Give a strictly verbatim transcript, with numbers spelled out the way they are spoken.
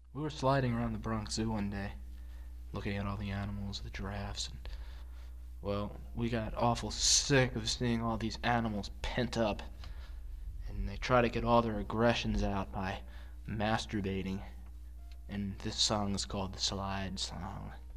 We were sliding around the Bronx Zoo one day, looking at all the animals, the giraffes, and, well, we got awful sick of seeing all these animals pent up, and they try to get all their aggressions out by masturbating. And this song is called the Slide Song.